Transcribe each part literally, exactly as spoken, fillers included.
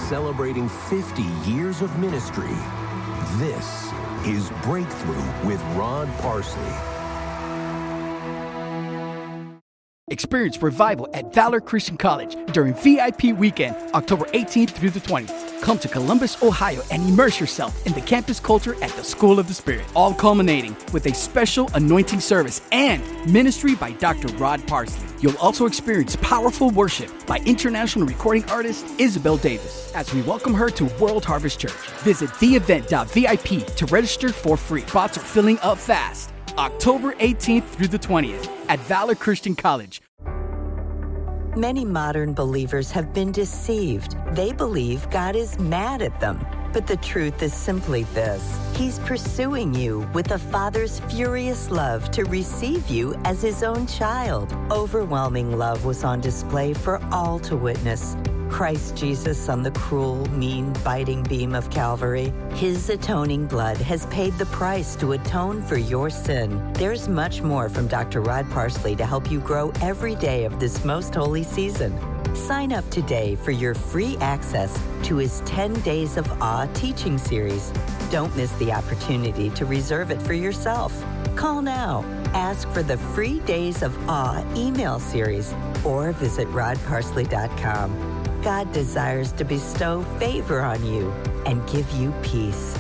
celebrating fifty years of ministry. This is Breakthrough with Rod Parsley. Experience revival at Valor Christian College during V I P weekend, October eighteenth through the twentieth. Come to Columbus, Ohio, and immerse yourself in the campus culture at the School of the Spirit, all culminating with a special anointing service and ministry by Doctor Rod Parsley. You'll also experience powerful worship by international recording artist Isabel Davis as we welcome her to World Harvest Church. Visit the event dot V I P to register for free. Spots are filling up fast. October eighteenth through the twentieth at Valor Christian College. Many modern believers have been deceived. They believe God is mad at them. But the truth is simply this. He's pursuing you with a father's furious love to receive you as his own child. Overwhelming love was on display for all to witness. Christ Jesus on the cruel, mean, biting beam of Calvary. His atoning blood has paid the price to atone for your sin. There's much more from Doctor Rod Parsley to help you grow every day of this most holy season. Sign up today for your free access to his ten Days of Awe teaching series. Don't miss the opportunity to reserve it for yourself. Call now. Ask for the free Days of Awe email series or visit rod parsley dot com. God desires to bestow favor on you and give you peace.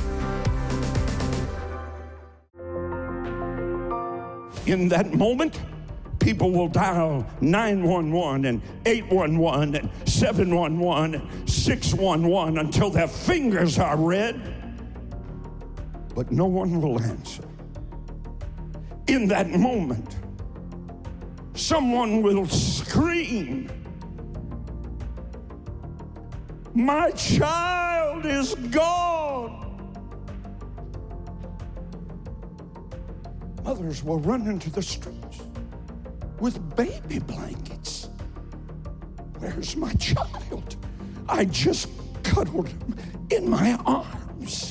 In that moment, people will dial nine one one and eight one one and seven one one and six one one until their fingers are red, but no one will answer. In that moment, someone will scream, "My child is gone." Mothers will run into the streets with baby blankets. "Where's my child? I just cuddled him in my arms."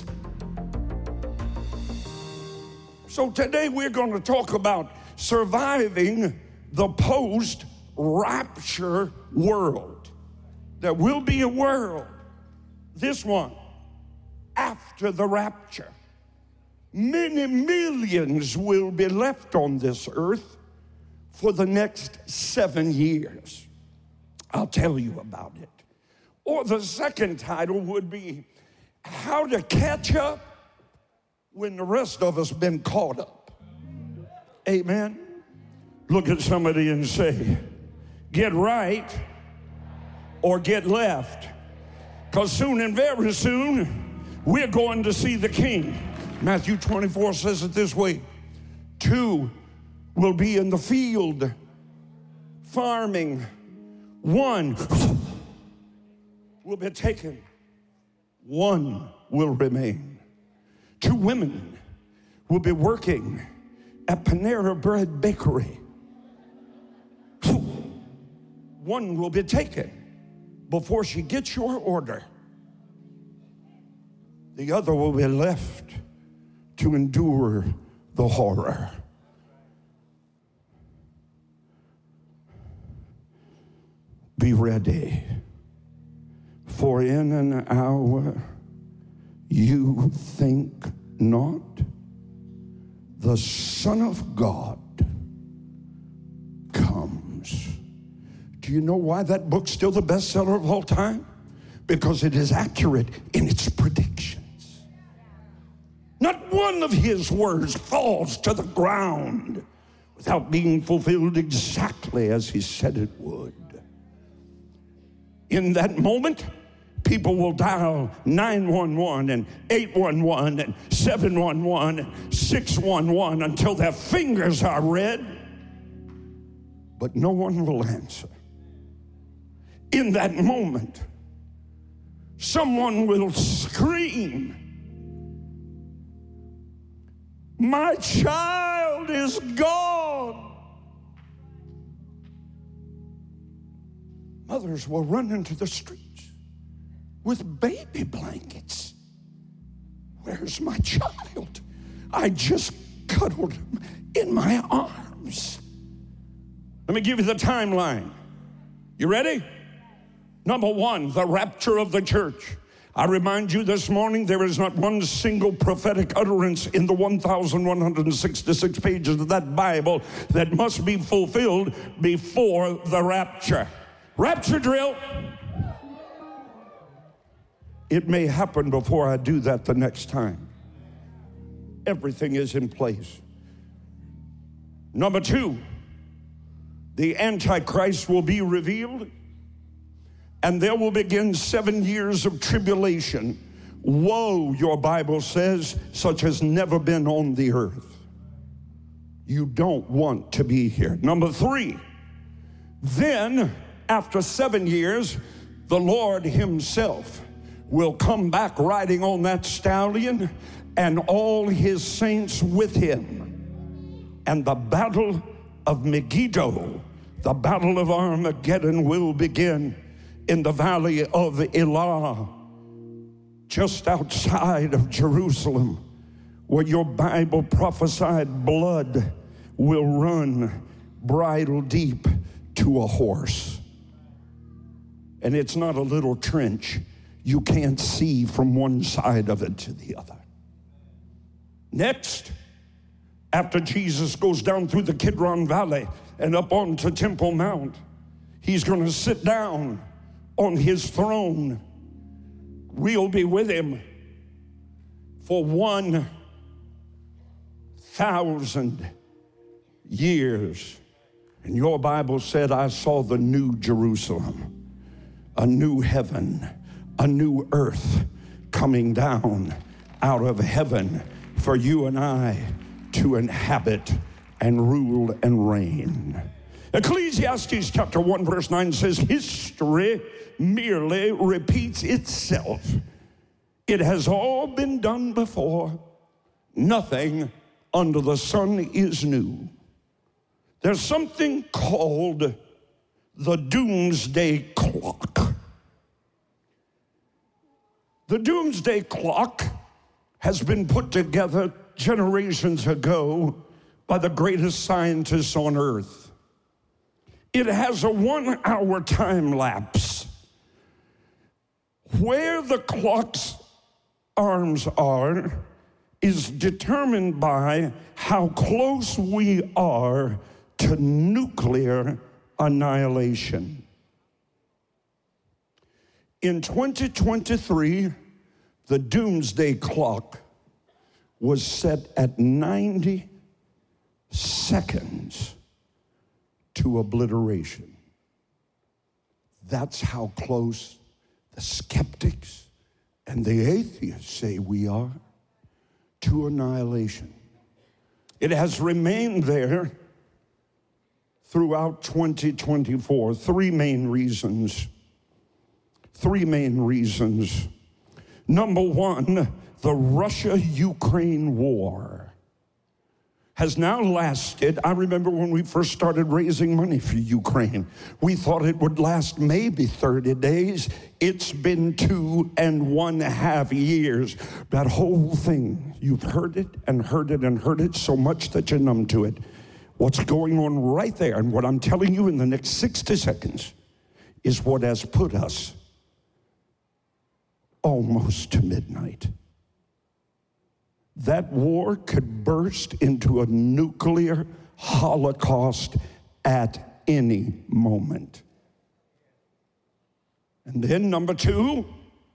So today we're going to talk about surviving the post-rapture world. There will be a world, this one, after the rapture. Many millions will be left on this earth for the next seven years. I'll tell you about it. Or the second title would be How to Catch Up When the Rest of Us Been Caught Up. Amen. Look at somebody and say, get right or get left. Because soon and very soon, we're going to see the King. Matthew twenty-four says it this way. Two will be in the field farming. One will be taken. One will remain. Two women will be working at Panera Bread Bakery. One will be taken before she gets your order. The other will be left to endure the horror. Be ready, for in an hour you think not, the Son of God comes. Do you know why that book's still the bestseller of all time? Because it is accurate in its predictions. Not one of his words falls to the ground without being fulfilled exactly as he said it would. In that moment, people will dial nine one one and eight one one and seven one one and six one one until their fingers are red, but no one will answer. In that moment, someone will scream, "My child is gone." Mothers will run into the streets with baby blankets. "Where's my child? I just cuddled him in my arms." Let me give you the timeline. You ready? Number one, the rapture of the church. I remind you this morning, there is not one single prophetic utterance in the one thousand one hundred sixty-six pages of that Bible that must be fulfilled before the rapture. Rapture drill. It may happen before I do that the next time. Everything is in place. Number two, the Antichrist will be revealed, and there will begin seven years of tribulation. Woe, your Bible says, such has never been on the earth. You don't want to be here. Number three, then after seven years, the Lord himself will come back riding on that stallion, and all his saints with him. And the battle of Megiddo, the battle of Armageddon, will begin in the valley of Elah, just outside of Jerusalem, where your Bible prophesied blood will run bridle deep to a horse. And it's not a little trench. You can't see from one side of it to the other. Next, after Jesus goes down through the Kidron Valley and up onto Temple Mount, he's going to sit down on his throne. We'll be with him for one thousand years. And your Bible said, I saw the new Jerusalem, a new heaven, a new earth coming down out of heaven for you and I to inhabit and rule and reign. Ecclesiastes chapter one verse nine says, history merely repeats itself. It has all been done before. Nothing under the sun is new. There's something called the doomsday clock. The doomsday clock has been put together generations ago by the greatest scientists on earth. It has a one-hour time lapse. Where the clock's arms are is determined by how close we are to nuclear annihilation. In twenty twenty-three, the doomsday clock was set at ninety seconds to obliteration. That's how close the skeptics and the atheists say we are to annihilation. It has remained there throughout twenty twenty-four. Three main reasons. Three main reasons. Number one, the Russia-Ukraine war has now lasted. I remember when we first started raising money for Ukraine, we thought it would last maybe thirty days. It's been two and one half years. That whole thing, you've heard it and heard it and heard it so much that you're numb to it. What's going on right there, and what I'm telling you in the next sixty seconds, is what has put us almost to midnight. That war could burst into a nuclear holocaust at any moment. And then number two,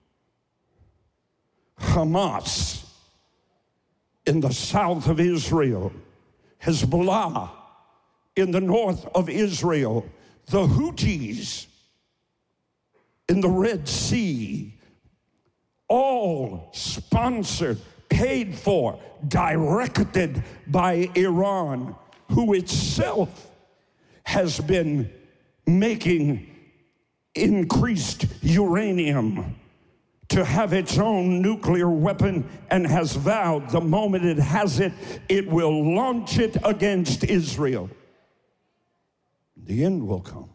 Hamas in the south of Israel, Hezbollah in the north of Israel, the Houthis in the Red Sea, all sponsored, paid for, directed by Iran, who itself has been making increased uranium to have its own nuclear weapon, and has vowed the moment it has it, it will launch it against Israel. The end will come.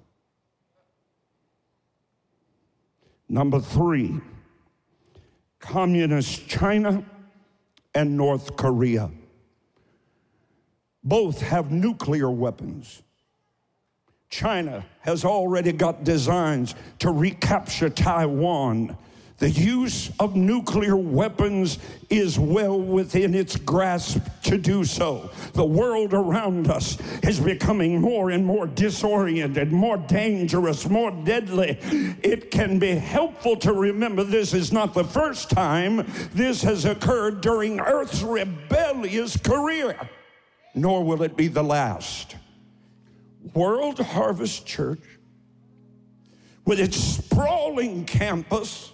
Number three, Communist China and North Korea. Both have nuclear weapons. China has already got designs to recapture Taiwan. The use of nuclear weapons is well within its grasp to do so. The world around us is becoming more and more disoriented, more dangerous, more deadly. It can be helpful to remember this is not the first time this has occurred during Earth's rebellious career, nor will it be the last. World Harvest Church, with its sprawling campus,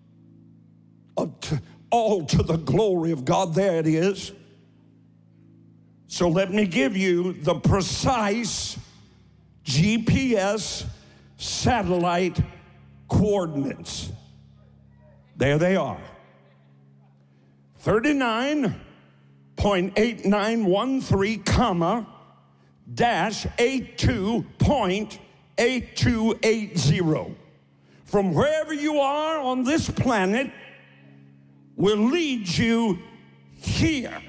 all to the glory of God. There it is. So let me give you the precise G P S satellite coordinates. There they are. thirty-nine point eight nine one three, comma, dash eighty-two point eight two eight zero. From wherever you are on this planet, will lead you here.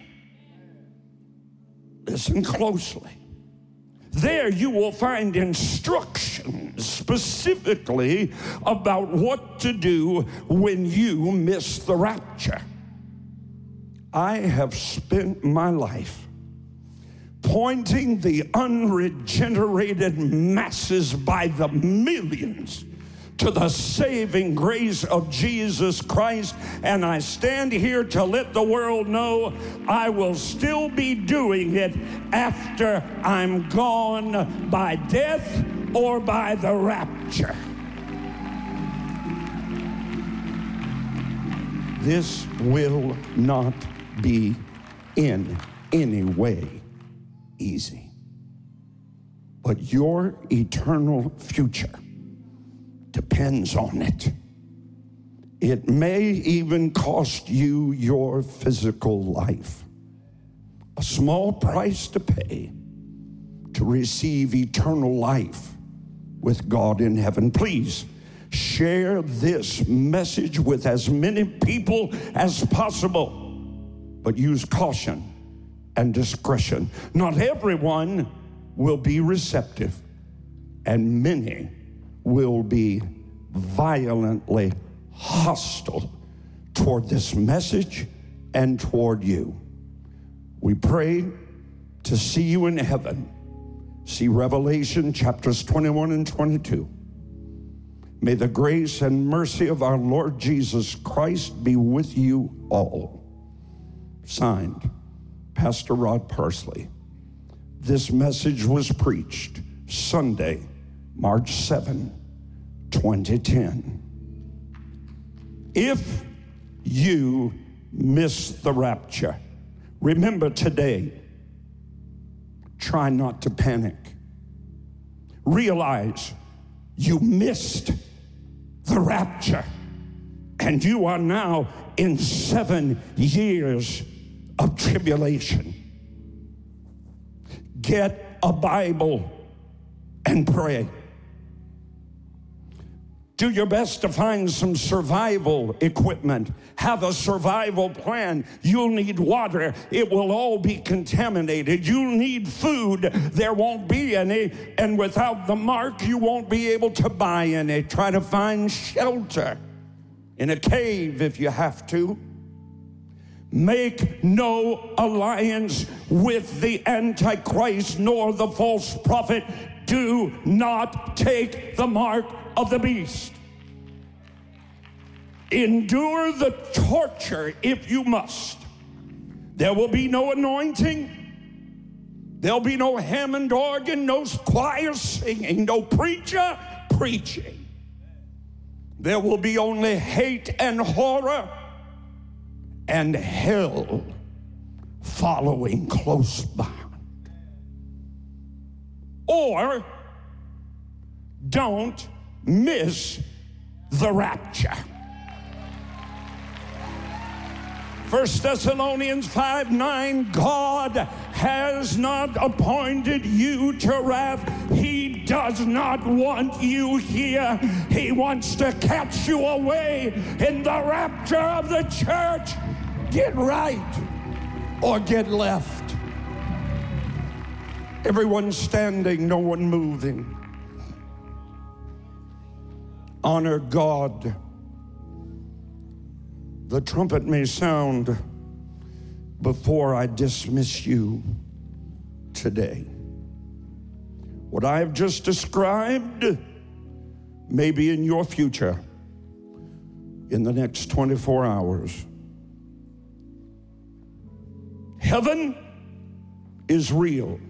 Listen closely. There you will find instructions specifically about what to do when you miss the rapture. I have spent my life pointing the unregenerated masses by the millions to the saving grace of Jesus Christ, and I stand here to let the world know I will still be doing it after I'm gone by death or by the rapture. This will not be in any way easy, but your eternal future depends on it. It may even cost you your physical life. A small price to pay to receive eternal life with God in heaven. Please share this message with as many people as possible, but use caution and discretion. Not everyone will be receptive, and many will be violently hostile toward this message and toward you. We pray to see you in heaven. See Revelation chapters twenty-one and twenty-two. May the grace and mercy of our Lord Jesus Christ be with you all. Signed, Pastor Rod Parsley. This message was preached Sunday, March seventh, twenty ten. If you miss the rapture, remember today, try not to panic. Realize you missed the rapture, and you are now in seven years of tribulation. Get a Bible and pray. Do your best to find some survival equipment. Have a survival plan. You'll need water. It will all be contaminated. You'll need food. There won't be any. And without the mark, you won't be able to buy any. Try to find shelter in a cave if you have to. Make no alliance with the Antichrist nor the false prophet. Do not take the mark of the beast. Endure the torture if you must. There will be no anointing. There'll be no Hammond organ, no choir singing, no preacher preaching. There will be only hate and horror and hell following close behind. Or don't miss the rapture. First Thessalonians five nine, God has not appointed you to wrath. He does not want you here. He wants to catch you away in the rapture of the church. Get right or get left. Everyone standing, no one moving. honor God. The trumpet may sound before I dismiss you today. What I have just described may be in your future in the next twenty-four hours. Heaven is real.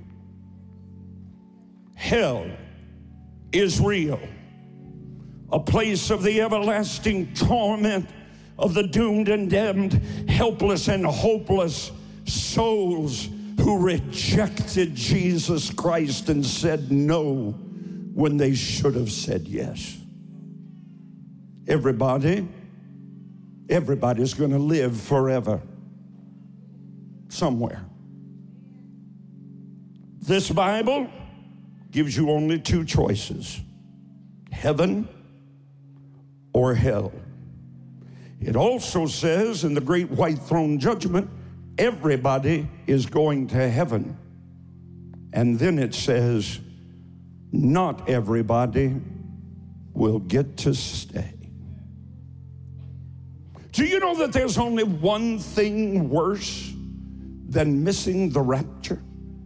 Hell is real. A place of the everlasting torment of the doomed and damned, helpless and hopeless souls who rejected Jesus Christ and said no when they should have said yes. Everybody, everybody's going to live forever somewhere. This Bible gives you only two choices: heaven or hell. It also says in the great white throne judgment, everybody is going to heaven. And then it says, not everybody will get to stay. Do you know that there's only one thing worse than missing the rapture?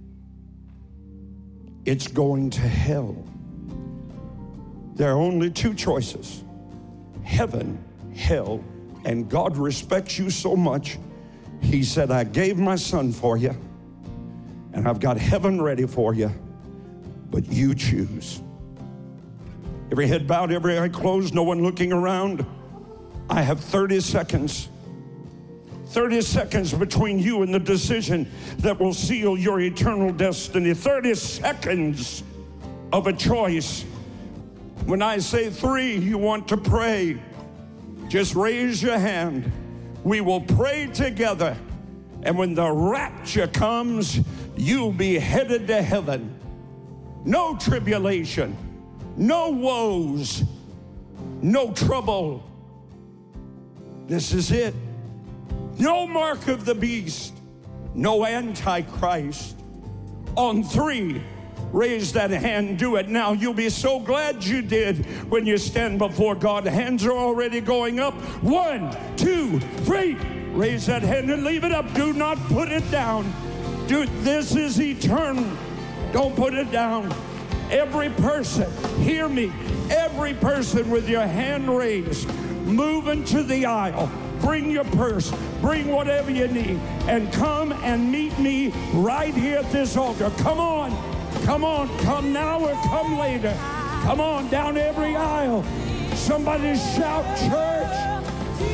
It's going to hell. There are only two choices: heaven, hell. And God respects you so much, he said, I gave my son for you, and I've got heaven ready for you, but you choose. Every head bowed, every eye closed, no one looking around. I have thirty seconds. thirty seconds between you and the decision that will seal your eternal destiny. thirty seconds of a choice. When I say three, you want to pray, just raise your hand. We will pray together. And when the rapture comes, you'll be headed to heaven. No tribulation, no woes, no trouble. This is it. No mark of the beast, no antichrist. On three, raise that hand, do it now. You'll be so glad you did when you stand before God. Hands are already going up. One, two, three. Raise that hand and leave it up. Do not put it down. Dude, this is eternal. Don't put it down. Every person, hear me, every person with your hand raised, move into the aisle. Bring your purse, bring whatever you need, and come and meet me right here at this altar. Come on. Come on, come now or come later. Come on, down every aisle. Somebody shout, church.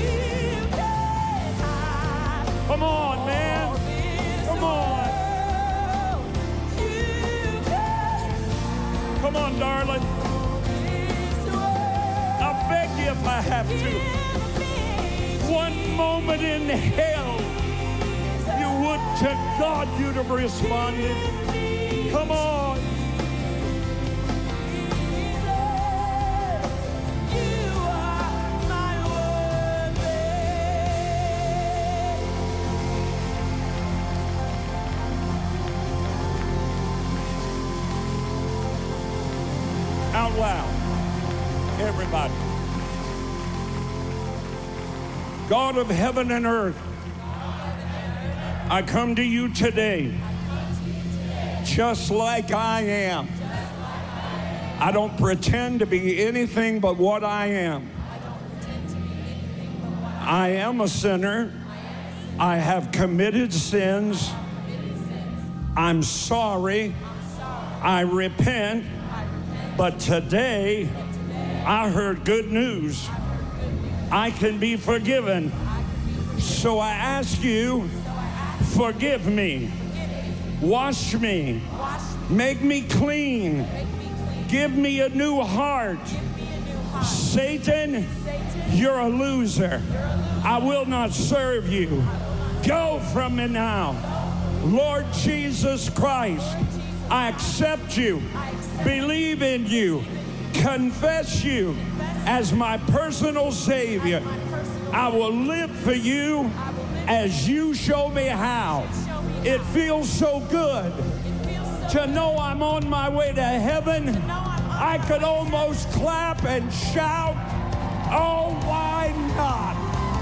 Come on, man. Come on. Come on, darling. I beg you if I have to. One moment in hell, you would to God you'd have responded. Come on. You are my worthy. Out loud, everybody. God of heaven and earth, I come to you today. Just like I am. I don't pretend to be anything but what I am. I am a sinner. I have committed sins. I'm sorry. I repent. But today, I heard good news. I can be forgiven. So I ask you, forgive me. Wash me. Make me clean. Give me a new heart. Satan, you're a loser. I will not serve you. Go from me now. Lord Jesus Christ, I accept you, believe in you, confess you as my personal Savior. I will live for you as you show me how. It feels so good to know I'm on my way to heaven I could almost clap and shout, oh, why not?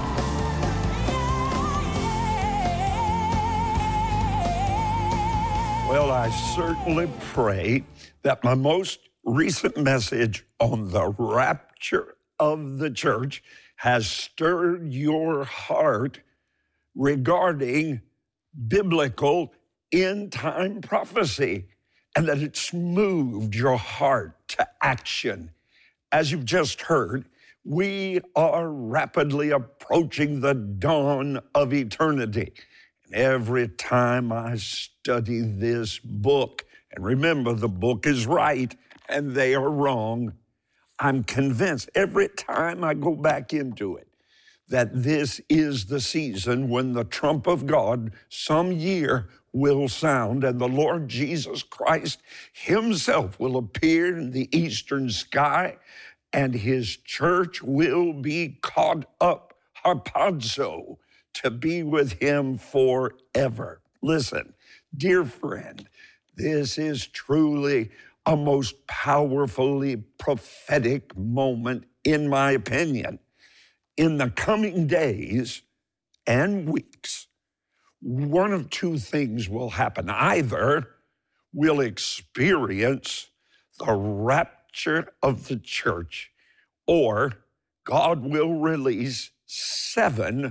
Well, I certainly pray that my most recent message on the rapture of the church has stirred your heart regarding biblical end-time prophecy, and that it's moved your heart to action. As you've just heard, we are rapidly approaching the dawn of eternity. And every time I study this book, and remember, the book is right and they are wrong, I'm convinced every time I go back into it that this is the season when the trump of God some year will sound and the Lord Jesus Christ himself will appear in the eastern sky and his church will be caught up, harpazo, to be with him forever. Listen, dear friend, this is truly a most powerfully prophetic moment, in my opinion. In the coming days and weeks, one of two things will happen. Either we'll experience the rapture of the church, or God will release seven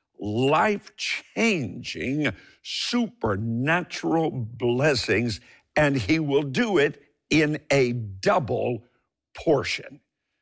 life-changing, supernatural blessings, and he will do it in a double portion.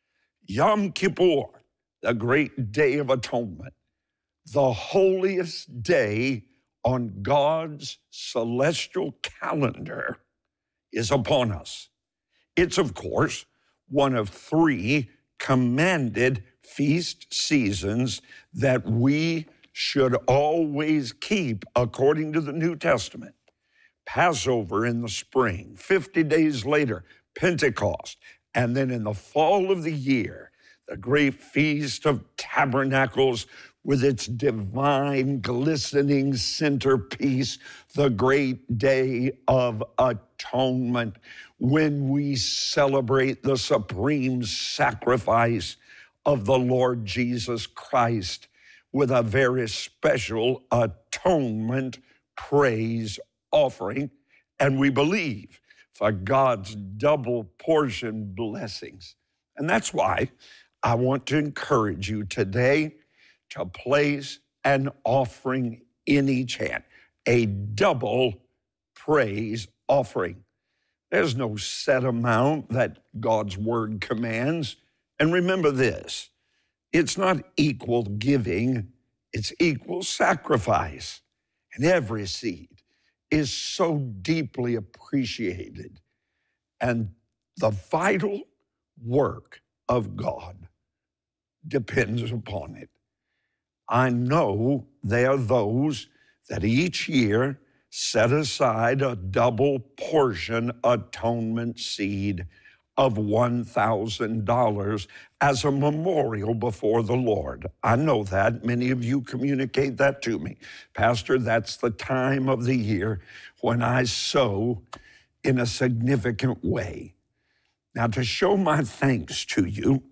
Yom Kippur, the great day of atonement, the holiest day on God's celestial calendar, is upon us. It's, of course, one of three commanded feast seasons that we should always keep according to the New Testament. Passover in the spring, fifty days later, Pentecost, and then in the fall of the year, the great Feast of Tabernacles with its divine, glistening centerpiece, the great Day of Atonement, when we celebrate the supreme sacrifice of the Lord Jesus Christ with a very special atonement praise offering, and we believe for God's double portion blessings. And that's why I want to encourage you today to place an offering in each hand, a double praise offering. There's no set amount that God's word commands. And remember this, it's not equal giving, it's equal sacrifice. And every seed is so deeply appreciated. And the vital work of God depends upon it. I know there are those that each year set aside a double portion atonement seed of one thousand dollars as a memorial before the Lord. I know that. Many of you communicate that to me. Pastor, that's the time of the year when I sow in a significant way. Now, to show my thanks to you,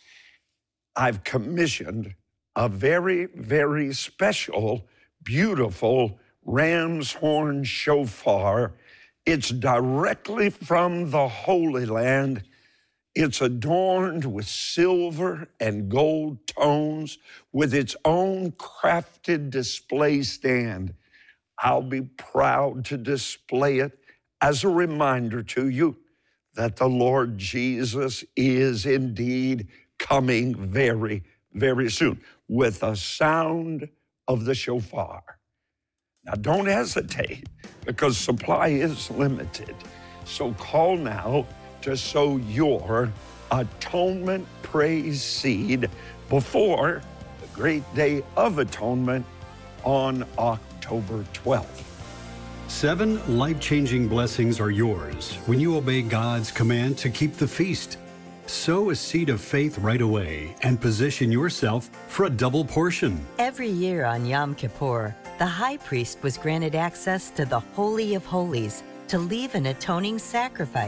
I've commissioned a very, very special, beautiful ram's horn shofar. It's directly from the Holy Land. It's adorned with silver and gold tones with its own crafted display stand. I'll be proud to display it as a reminder to you that the Lord Jesus is indeed coming very, very soon with a sound of the shofar. Now, don't hesitate, because supply is limited. So call now to sow your atonement praise seed before the great Day of Atonement on October twelfth. Seven life-changing blessings are yours when you obey God's command to keep the feast. Sow a seed of faith right away and position yourself for a double portion. Every year on Yom Kippur, the high priest was granted access to the Holy of Holies to leave an atoning sacrifice.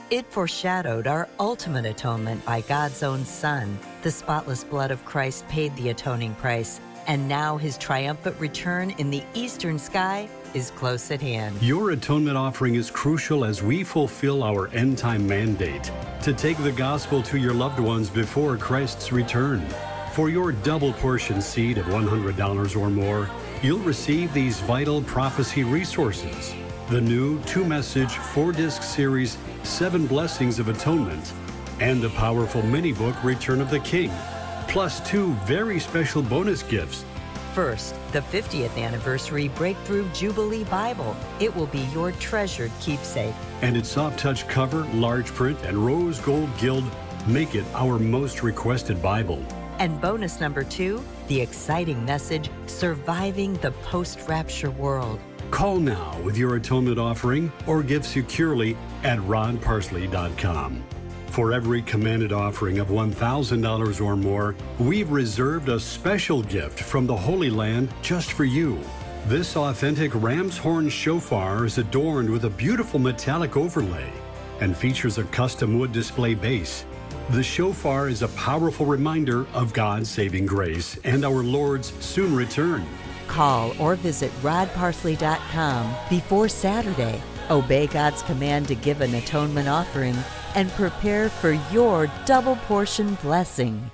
It foreshadowed our ultimate atonement by God's own Son. The spotless blood of Christ paid the atoning price, and now his triumphant return in the eastern sky is close at hand. Your atonement offering is crucial as we fulfill our end-time mandate to take the gospel to your loved ones before Christ's return. For your double portion seed of one hundred dollars or more, you'll receive these vital prophecy resources: the new two-message, four-disc series, Seven Blessings of Atonement, and the powerful mini-book, Return of the King, plus two very special bonus gifts. First, the fiftieth anniversary Breakthrough Jubilee Bible. It will be your treasured keepsake. And its soft-touch cover, large print, and rose gold gild make it our most requested Bible. And bonus number two, the exciting message, Surviving the Post-Rapture World. Call now with your atonement offering or give securely at rod parsley dot com. For every commanded offering of one thousand dollars or more, we've reserved a special gift from the Holy Land just for you. This authentic ram's horn shofar is adorned with a beautiful metallic overlay and features a custom wood display base. The shofar is a powerful reminder of God's saving grace and our Lord's soon return. Call or visit rod parsley dot com before Saturday. Obey God's command to give an atonement offering and prepare for your double portion blessing.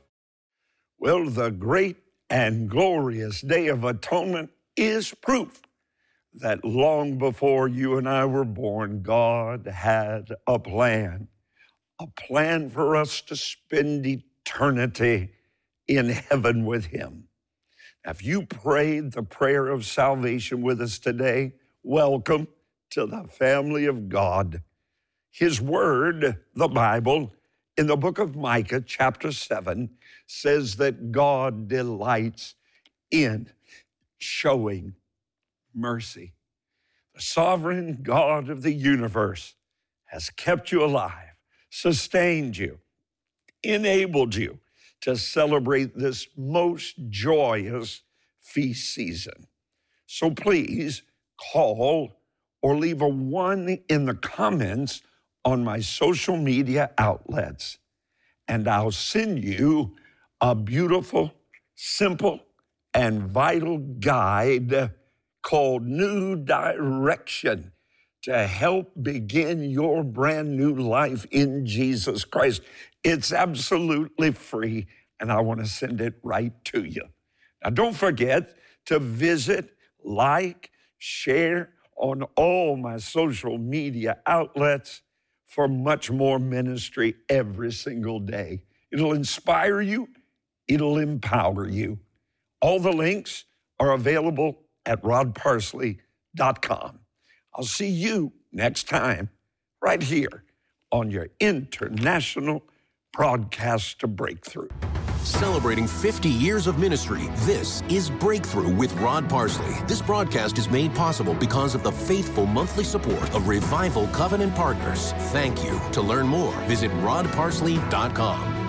Well, the great and glorious Day of Atonement is proof that long before you and I were born, God had a plan, a plan for us to spend eternity in heaven with Him. Now, if you prayed the prayer of salvation with us today, welcome to the family of God. His Word, the Bible, in the book of Micah, chapter seven, says that God delights in showing mercy. The sovereign God of the universe has kept you alive, sustained you, enabled you to celebrate this most joyous feast season. So please call or leave a one in the comments on my social media outlets, and I'll send you a beautiful, simple, and vital guide called New Direction to help begin your brand new life in Jesus Christ. It's absolutely free, and I want to send it right to you. Now, don't forget to visit, like, share on all my social media outlets for much more ministry every single day. It'll inspire you. It'll empower you. All the links are available at rod parsley dot com. I'll see you next time right here on your international broadcast to Breakthrough. Celebrating fifty years of ministry, this is Breakthrough with Rod Parsley. This broadcast is made possible because of the faithful monthly support of Revival Covenant Partners. Thank you. To learn more, visit rod parsley dot com.